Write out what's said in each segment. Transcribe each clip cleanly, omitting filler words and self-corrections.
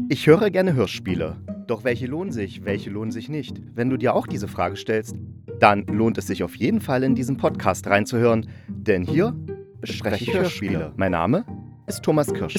Ich höre gerne Hörspiele. Doch welche lohnen sich nicht? Wenn du dir auch diese Frage stellst, dann lohnt es sich auf jeden Fall in diesen Podcast reinzuhören, denn hier bespreche ich Hörspiele. Mein Name ist Thomas Kirsche.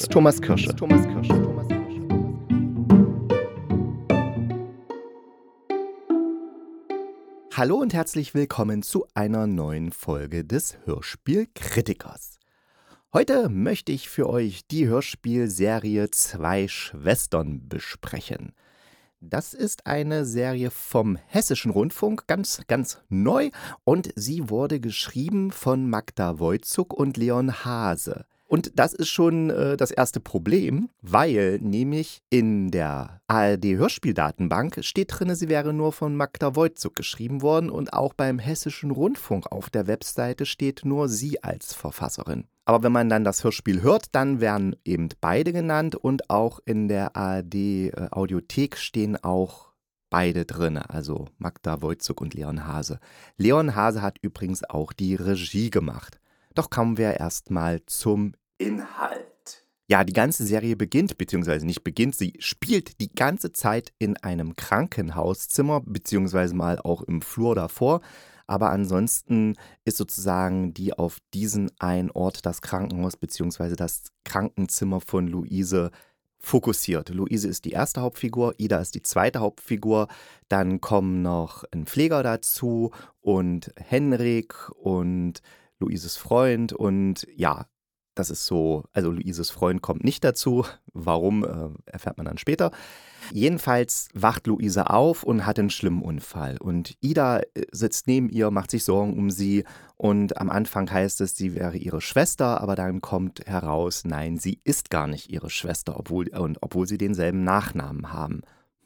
Hallo und herzlich willkommen zu einer neuen Folge des Hörspielkritikers. Heute möchte ich für euch die Hörspielserie Zwei Schwestern besprechen. Das ist eine Serie vom Hessischen Rundfunk, ganz neu, und sie wurde geschrieben von Magda Wojcuk und Leon Haase. Und das ist schon das erste Problem, weil nämlich in der ARD-Hörspieldatenbank steht drin, sie wäre nur von Magda Wojcuk geschrieben worden, und auch beim Hessischen Rundfunk auf der Webseite steht nur sie als Verfasserin. Aber wenn man dann das Hörspiel hört, dann werden eben beide genannt, und auch in der ARD-Audiothek stehen auch beide drin, also Magda Wojcuk und Leon Haase. Leon Haase hat übrigens auch die Regie gemacht. Doch kommen wir erstmal zum Inhalt. Ja, die ganze Serie sie spielt die ganze Zeit in einem Krankenhauszimmer, beziehungsweise mal auch im Flur davor. Aber ansonsten ist sozusagen die auf diesen einen Ort, das Krankenhaus beziehungsweise das Krankenzimmer von Luise, fokussiert. Luise ist die erste Hauptfigur, Ida ist die zweite Hauptfigur, dann kommen noch ein Pfleger dazu und Henrik und Luises Freund, und ja, das ist so, also Luises Freund kommt nicht dazu. Warum, erfährt man dann später. Jedenfalls wacht Luise auf und hat einen schlimmen Unfall. Und Ida sitzt neben ihr, macht sich Sorgen um sie. Und am Anfang heißt es, sie wäre ihre Schwester, aber dann kommt heraus, nein, sie ist gar nicht ihre Schwester, obwohl sie denselben Nachnamen haben.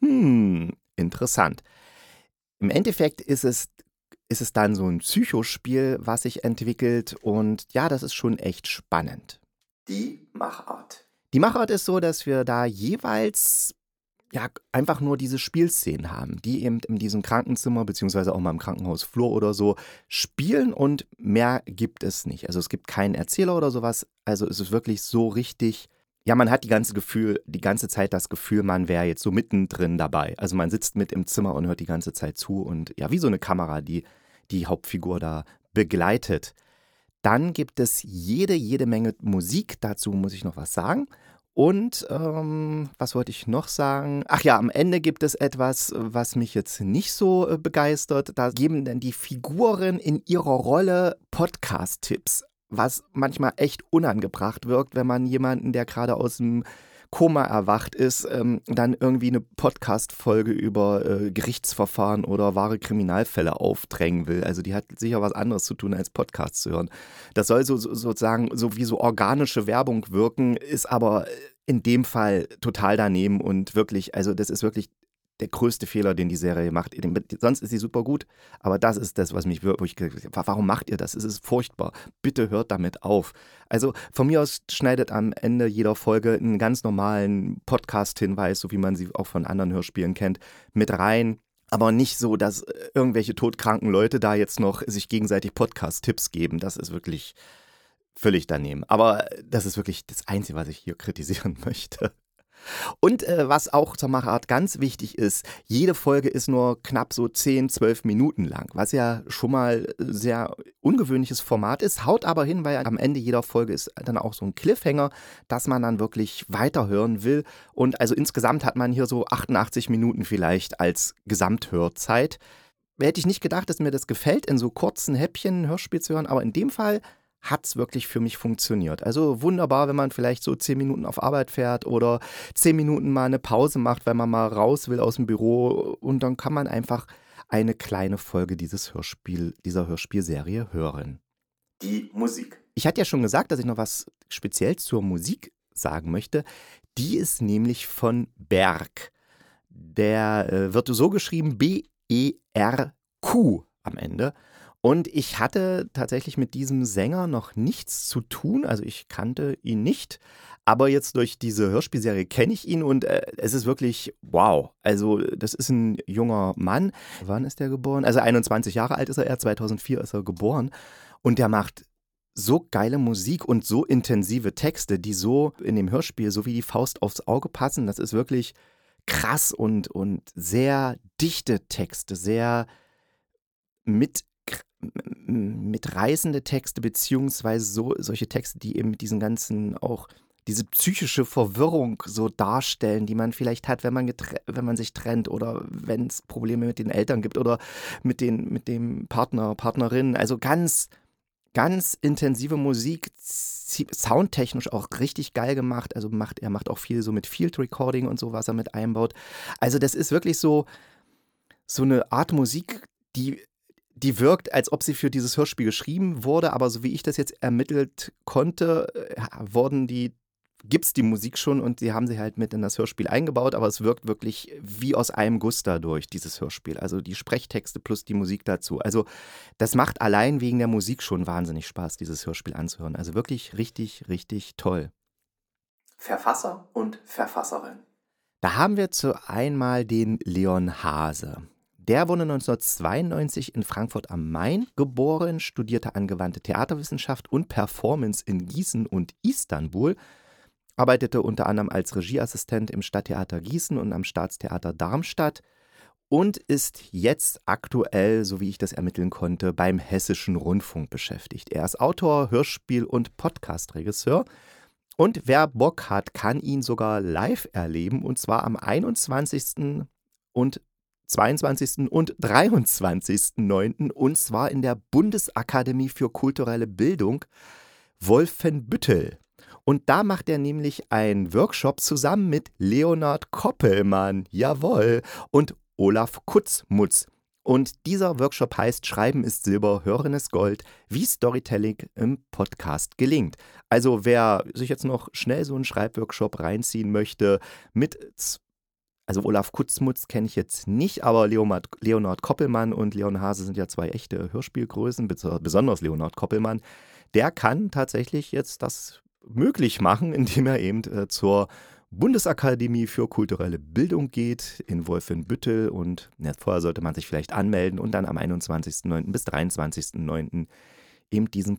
Interessant. Im Endeffekt ist es dann so ein Psychospiel, was sich entwickelt, und ja, das ist schon echt spannend. Die Machart. Die Machart ist so, dass wir da jeweils einfach nur diese Spielszenen haben, die eben in diesem Krankenzimmer beziehungsweise auch mal im Krankenhausflur oder so spielen, und mehr gibt es nicht. Also es gibt keinen Erzähler oder sowas, also es ist wirklich so richtig. Ja, man hat die ganze Zeit das Gefühl, man wäre jetzt so mittendrin dabei. Also man sitzt mit im Zimmer und hört die ganze Zeit zu, und ja, wie so eine Kamera, die Hauptfigur da begleitet. Dann gibt es jede Menge Musik, dazu muss ich noch was sagen. Und was wollte ich noch sagen? Ach ja, am Ende gibt es etwas, was mich jetzt nicht so begeistert. Da geben dann die Figuren in ihrer Rolle Podcast-Tipps, was manchmal echt unangebracht wirkt, wenn man jemanden, der gerade aus dem Koma erwacht ist, dann irgendwie eine Podcast-Folge über Gerichtsverfahren oder wahre Kriminalfälle aufdrängen will. Also die hat sicher was anderes zu tun, als Podcasts zu hören. Das soll sozusagen so wie so organische Werbung wirken, ist aber in dem Fall total daneben, und wirklich, also das ist wirklich der größte Fehler, den die Serie macht. Sonst ist sie super gut, aber das ist das, was mich wirklich, warum macht ihr das? Es ist furchtbar. Bitte hört damit auf. Also von mir aus schneidet am Ende jeder Folge einen ganz normalen Podcast-Hinweis, so wie man sie auch von anderen Hörspielen kennt, mit rein. Aber nicht so, dass irgendwelche todkranken Leute da jetzt noch sich gegenseitig Podcast-Tipps geben. Das ist wirklich völlig daneben. Aber das ist wirklich das Einzige, was ich hier kritisieren möchte. Und was auch zur Machart ganz wichtig ist, jede Folge ist nur knapp so 10-12 Minuten lang, was ja schon mal sehr ungewöhnliches Format ist, haut aber hin, weil am Ende jeder Folge ist dann auch so ein Cliffhanger, dass man dann wirklich weiterhören will. Und also insgesamt hat man hier so 88 Minuten vielleicht als Gesamthörzeit. Hätte ich nicht gedacht, dass mir das gefällt, in so kurzen Häppchen ein Hörspiel zu hören, aber in dem Fall hat es wirklich für mich funktioniert. Also wunderbar, wenn man vielleicht so 10 Minuten auf Arbeit fährt oder 10 Minuten mal eine Pause macht, weil man mal raus will aus dem Büro, und dann kann man einfach eine kleine Folge dieser Hörspielserie hören. Die Musik. Ich hatte ja schon gesagt, dass ich noch was speziell zur Musik sagen möchte. Die ist nämlich von Berg. Der wird so geschrieben, B-E-R-Q am Ende. Und ich hatte tatsächlich mit diesem Sänger noch nichts zu tun, also ich kannte ihn nicht, aber jetzt durch diese Hörspielserie kenne ich ihn, und es ist wirklich wow. Also das ist ein junger Mann. Wann ist der geboren? Also 21 Jahre alt ist er, 2004 ist er geboren, und der macht so geile Musik und so intensive Texte, die so in dem Hörspiel so wie die Faust aufs Auge passen. Das ist wirklich krass und sehr dichte Texte, sehr mit, mitreißende Texte, beziehungsweise solche Texte, die eben mit diesen ganzen auch diese psychische Verwirrung so darstellen, die man vielleicht hat, wenn man sich trennt oder wenn es Probleme mit den Eltern gibt oder mit dem Partner, Partnerin. Also ganz, ganz intensive Musik, soundtechnisch auch richtig geil gemacht. Also er macht auch viel so mit Field Recording und so, was er mit einbaut. Also das ist wirklich so eine Art Musik, die wirkt, als ob sie für dieses Hörspiel geschrieben wurde, aber so wie ich das jetzt ermittelt konnte, gibt's die Musik schon und sie haben sie halt mit in das Hörspiel eingebaut, aber es wirkt wirklich wie aus einem Guss dadurch, dieses Hörspiel. Also die Sprechtexte plus die Musik dazu. Also das macht allein wegen der Musik schon wahnsinnig Spaß, dieses Hörspiel anzuhören. Also wirklich richtig, richtig toll. Verfasser und Verfasserin. Da haben wir einmal den Leon Haase. Der wurde 1992 in Frankfurt am Main geboren, studierte angewandte Theaterwissenschaft und Performance in Gießen und Istanbul, arbeitete unter anderem als Regieassistent im Stadttheater Gießen und am Staatstheater Darmstadt und ist jetzt aktuell, so wie ich das ermitteln konnte, beim Hessischen Rundfunk beschäftigt. Er ist Autor, Hörspiel- und Podcast-Regisseur. Und wer Bock hat, kann ihn sogar live erleben, und zwar am 21. und 22. und 23.09. und zwar in der Bundesakademie für kulturelle Bildung Wolfenbüttel. Und da macht er nämlich einen Workshop zusammen mit Leonhard Koppelmann, jawohl, und Olaf Kutzmutz. Und dieser Workshop heißt Schreiben ist Silber, Hören ist Gold, wie Storytelling im Podcast gelingt. Also wer sich jetzt noch schnell so einen Schreibworkshop reinziehen möchte, also Olaf Kutzmutz kenne ich jetzt nicht, aber Leonhard Koppelmann und Leon Haase sind ja zwei echte Hörspielgrößen, besonders Leonhard Koppelmann. Der kann tatsächlich jetzt das möglich machen, indem er eben zur Bundesakademie für kulturelle Bildung geht in Wolfenbüttel und vorher sollte man sich vielleicht anmelden und dann am 21.09. bis 23.09. eben diesen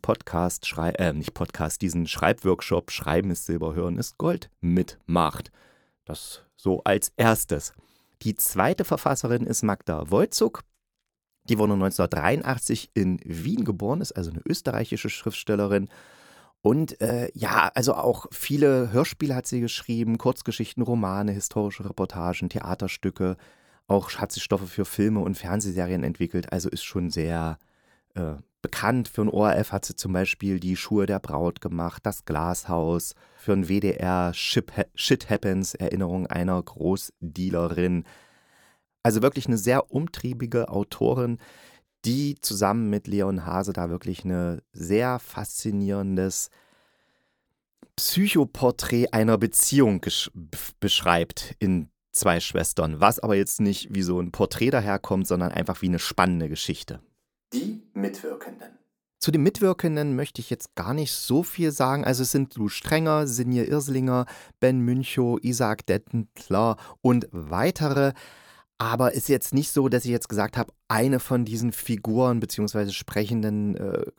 diesen Schreibworkshop Schreiben ist Silber, Hören ist Gold mitmacht. Das so als erstes. Die zweite Verfasserin ist Magda Wojcuk. Die wurde 1983 in Wien geboren, ist also eine österreichische Schriftstellerin. Und also auch viele Hörspiele hat sie geschrieben, Kurzgeschichten, Romane, historische Reportagen, Theaterstücke. Auch hat sie Stoffe für Filme und Fernsehserien entwickelt, also ist schon sehr bekannt. Für ein ORF hat sie zum Beispiel Die Schuhe der Braut gemacht, Das Glashaus, für ein WDR Shit Happens, Erinnerung einer Großdealerin. Also wirklich eine sehr umtriebige Autorin, die zusammen mit Leon Haase da wirklich ein sehr faszinierendes Psychoporträt einer Beziehung beschreibt in Zwei Schwestern, was aber jetzt nicht wie so ein Porträt daherkommt, sondern einfach wie eine spannende Geschichte. Die Mitwirkenden. Zu den Mitwirkenden möchte ich jetzt gar nicht so viel sagen. Also es sind Lou Strenger, Sinje Irslinger, Ben Münchow, Isaac Dettentler und weitere. Aber ist jetzt nicht so, dass ich jetzt gesagt habe, eine von diesen Figuren bzw. Sprechenden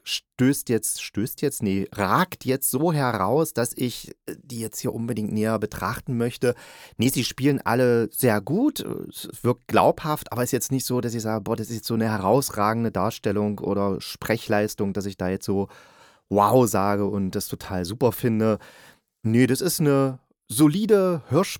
ragt jetzt so heraus, dass ich die jetzt hier unbedingt näher betrachten möchte. Nee, sie spielen alle sehr gut, es wirkt glaubhaft, aber ist jetzt nicht so, dass ich sage, boah, das ist jetzt so eine herausragende Darstellung oder Sprechleistung, dass ich da jetzt so wow sage und das total super finde. Nee, das ist eine solide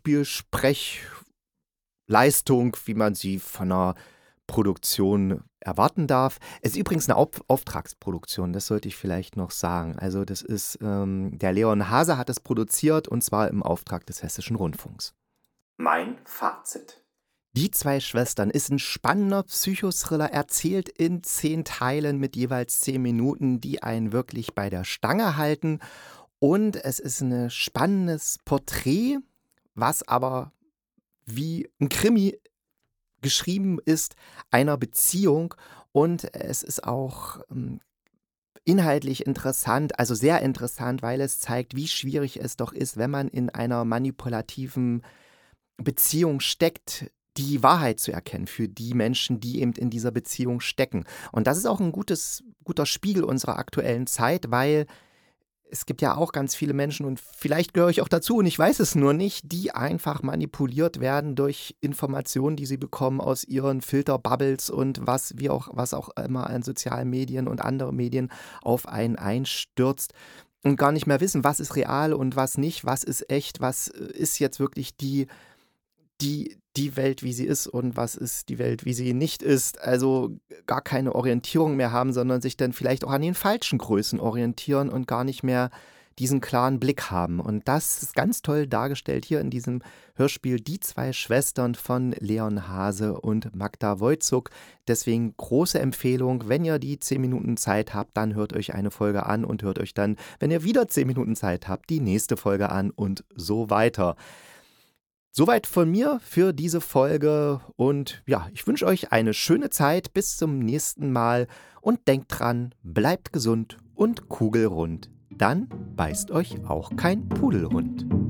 Hörspiel-Sprechleistung, wie man sie von einer Produktion erwarten darf. Es ist übrigens eine Auftragsproduktion, das sollte ich vielleicht noch sagen. Also das ist, der Leon Haase hat es produziert und zwar im Auftrag des Hessischen Rundfunks. Mein Fazit. Die Zwei Schwestern ist ein spannender Psychothriller, erzählt in 10 Teilen mit jeweils 10 Minuten, die einen wirklich bei der Stange halten. Und es ist ein spannendes Porträt, was aber wie ein Krimi geschrieben ist, einer Beziehung. Und es ist auch inhaltlich interessant, also sehr interessant, weil es zeigt, wie schwierig es doch ist, wenn man in einer manipulativen Beziehung steckt, die Wahrheit zu erkennen für die Menschen, die eben in dieser Beziehung stecken. Und das ist auch ein guter Spiegel unserer aktuellen Zeit, weil es gibt ja auch ganz viele Menschen, und vielleicht gehöre ich auch dazu und ich weiß es nur nicht, die einfach manipuliert werden durch Informationen, die sie bekommen aus ihren Filterbubbles und was auch immer an sozialen Medien und andere Medien auf einen einstürzt und gar nicht mehr wissen, was ist real und was nicht, was ist echt, was ist jetzt wirklich die Welt, wie sie ist, und was ist die Welt, wie sie nicht ist. Also gar keine Orientierung mehr haben, sondern sich dann vielleicht auch an den falschen Größen orientieren und gar nicht mehr diesen klaren Blick haben. Und das ist ganz toll dargestellt hier in diesem Hörspiel Die zwei Schwestern von Leon Hase und Magda Wojcuk. Deswegen große Empfehlung, wenn ihr die 10 Minuten Zeit habt, dann hört euch eine Folge an und hört euch dann, wenn ihr wieder 10 Minuten Zeit habt, die nächste Folge an und so weiter. Soweit von mir für diese Folge und ja, ich wünsche euch eine schöne Zeit, bis zum nächsten Mal und denkt dran, bleibt gesund und kugelrund. Dann beißt euch auch kein Pudelhund.